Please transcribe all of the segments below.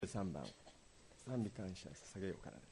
3番賛美感謝捧げようからです。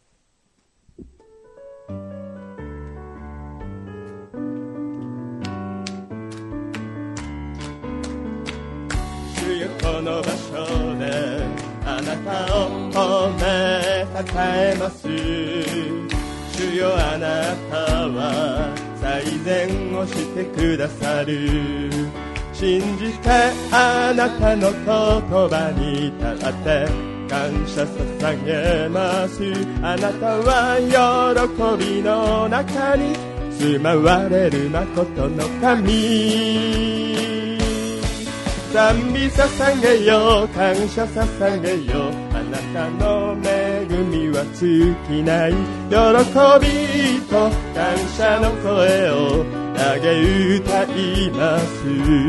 主よ、この場所であなたを褒めたたえます。主よ、あなたは最善をしてくださる。信じてあなたの言葉に立って感謝捧げます。あなたは喜びの中に住まわれる誠の神。賛美捧げよう、感謝捧げよう、あなたの恵みは尽きない。喜びと感謝の声を投げ歌います。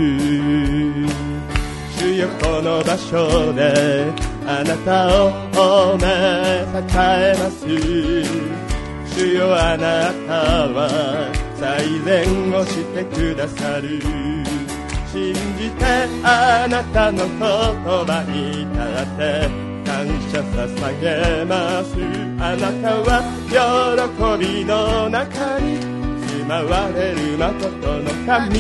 主よ、この場所であなたを褒めたたえます。主よ、あなたは最善をしてくださる。信じてあなたの言葉に立って感謝捧げます。あなたは喜びの中に住まわれる誠の神。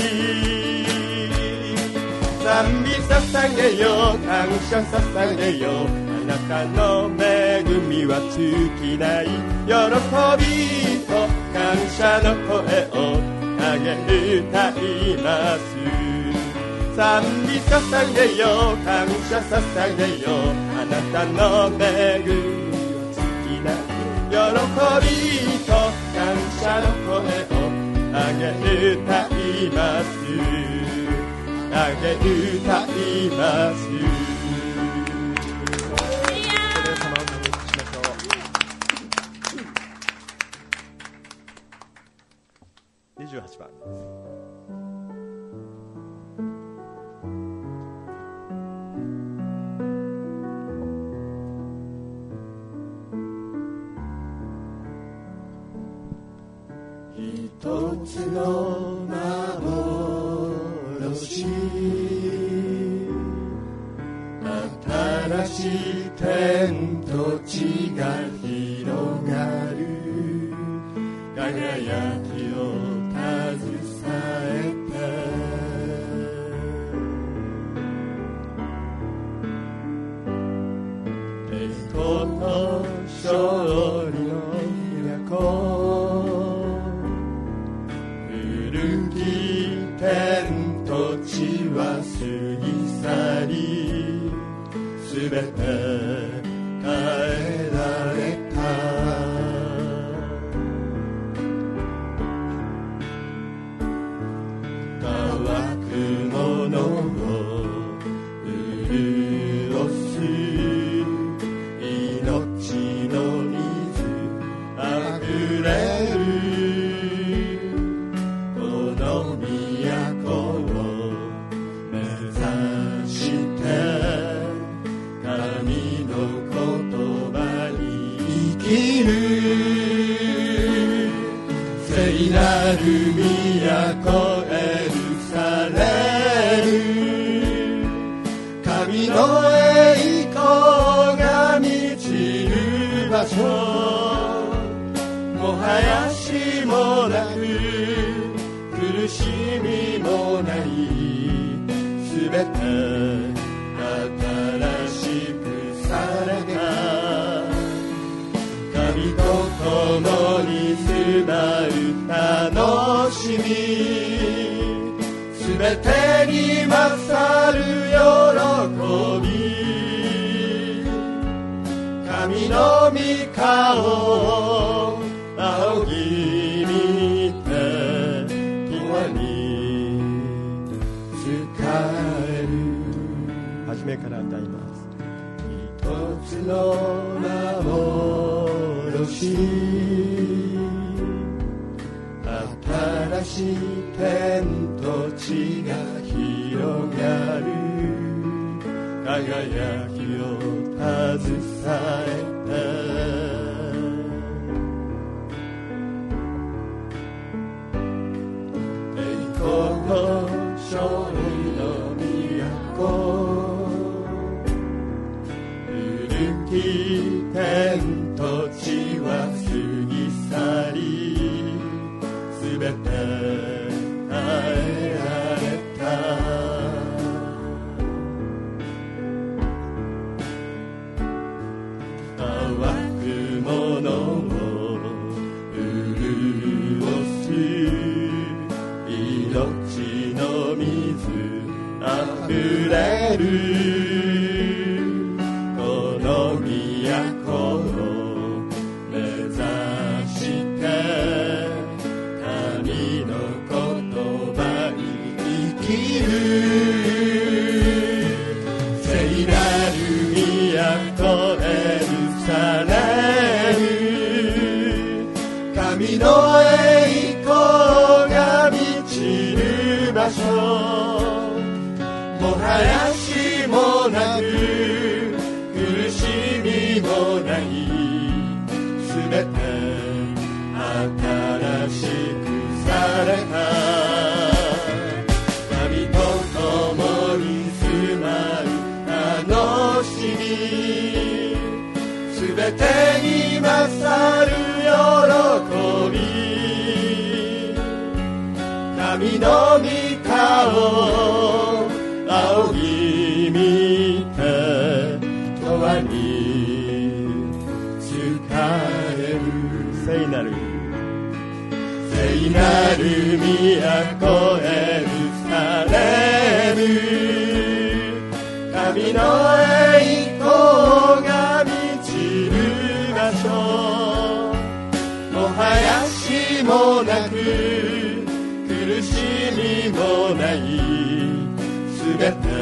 賛美捧げよう、感謝捧げよう、あなたの恵みは尽きない。喜びと感謝の声を投げ歌います。賛美捧げよう、感謝捧げよう、あなたの恵みは尽きない。喜びと感謝の声を投げ歌います。投げ歌います。28番です。 一つの幻、新しい天と地が広がる。輝きを携えて、栄光と勝利の都、古き天と地は過ぎ去り、すべて変えられた。乾くものを潤す命の水あふれる。この都を目指して神の言葉に生きる。聖なる都エルサレム、神の栄光が満ちる場所。もはや死もなく苦しみもない、すべて新しくされた。神と共に住まう楽しみ、すべてに勝る喜び。神の御顔を仰ぎ見て共に使える。 初めから歌います。 一つの幻、新しい天と地が広がる。輝きを携えて、栄光と勝利の都、 き天と地は過ぎ去りすべて変えられた乾くものを潤す命の水あふれるこの都を目指して神の言葉に生きる聖なる都エルサレム神の栄光が満ちる場所もはやしもなく苦しみもないすべて新しくされた神と共に住まう楽しみすべてに勝る喜び神の御顔仰ぎ見て永遠に仕える聖なる都エルサレム神の栄光が満ちる場所もはやしもなく苦しみもないすべて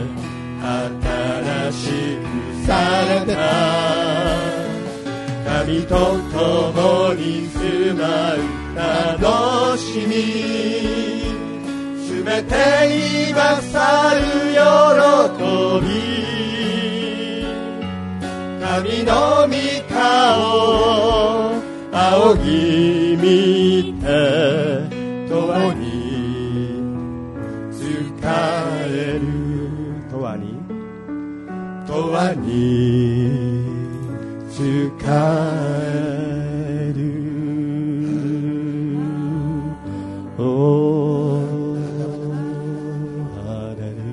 新しくされた神と共に住まう楽しみすべてに勝る喜び神の御顔仰ぎ見て永遠に永遠に使えるおハレル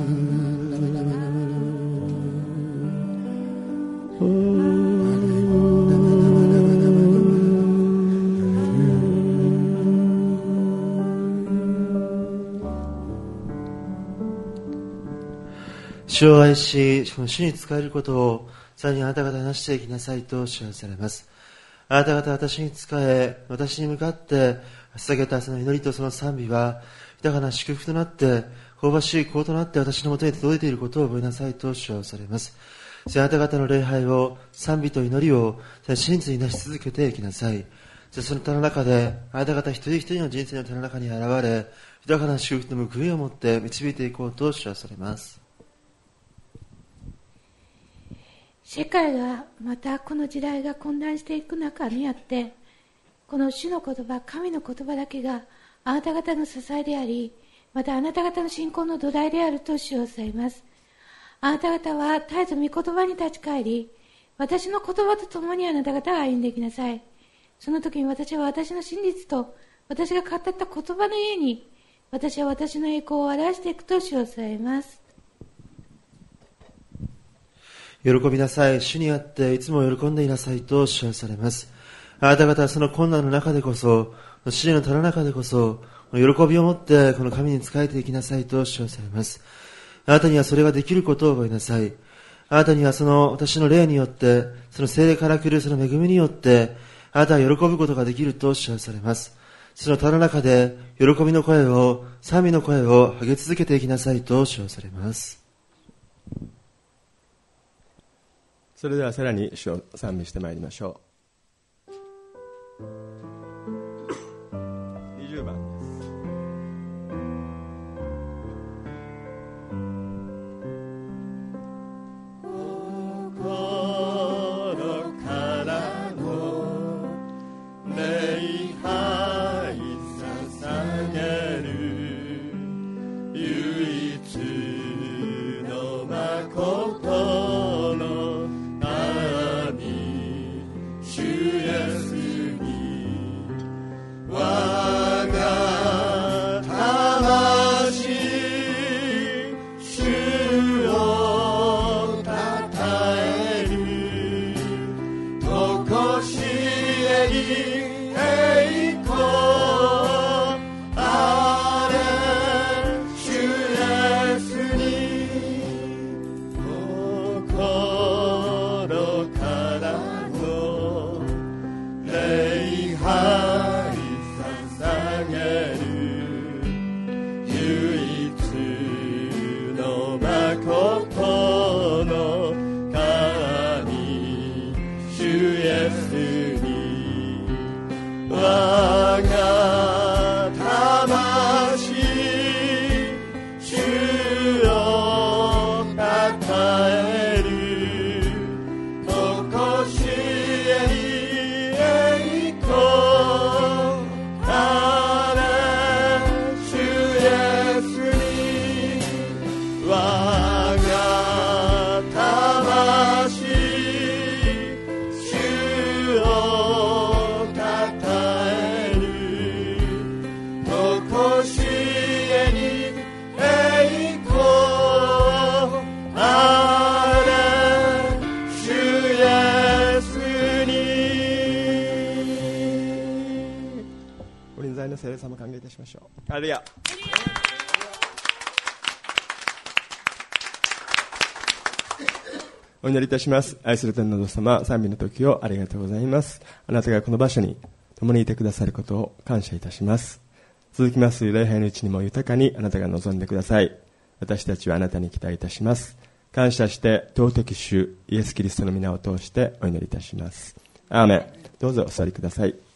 主を愛し、主に仕えることをさらにあなた方話していきなさいと知らされます。あなた方私に仕え、私に向かって捧げたその祈りとその賛美は豊かな祝福となって香ばしい香となって私のもとに届いていることを覚えなさいと知らされます。あなた方の礼拝を賛美と祈りを真実になし続けていきなさい。その他の中であなた方一人一人の人生の他の中に現れ豊かな祝福と報いを持って導いていこうと知らされます。 世界がまたこの時代が混乱していく中にあってこの主の言葉神の言葉だけがあなた方の支えでありまたあなた方の信仰の土台であると主をされます。あなた方は絶えず御言葉に立ち返り私の言葉と共にあなた方は歩んでいきなさい。その時に私は私の真実と私が語った言葉の家に私は私の栄光を表していくと主をされます。 喜びなさい。主にあっていつも喜んでいなさいと知らされます。あなた方はその困難の中でこそ、試練のたの中でこそ、喜びを持ってこの神に仕えていきなさいと知らされます。あなたにはそれができることを覚えなさい。あなたにはその私の霊によって、その聖霊から来るその恵みによって、あなたは喜ぶことができると知らされます。そのたの中で喜びの声を、賛美の声を上げ続けていきなさいと知らされます。 それではさらに主を賛美してまいりましょう。20番です。心からの礼拝捧げる唯一の誠の聖霊様を歓迎いたしましょう。ハレルヤ。お祈りいたします。愛する天のお父様、賛美の時をありがとうございます。あなたがこの場所に共にいてくださることを感謝いたします。続きます礼拝のうちにも豊かにあなたが望んでください。私たちはあなたに期待いたします。感謝して尊き主イエスキリストの皆を通してお祈りいたします。アーメン。どうぞお座りください。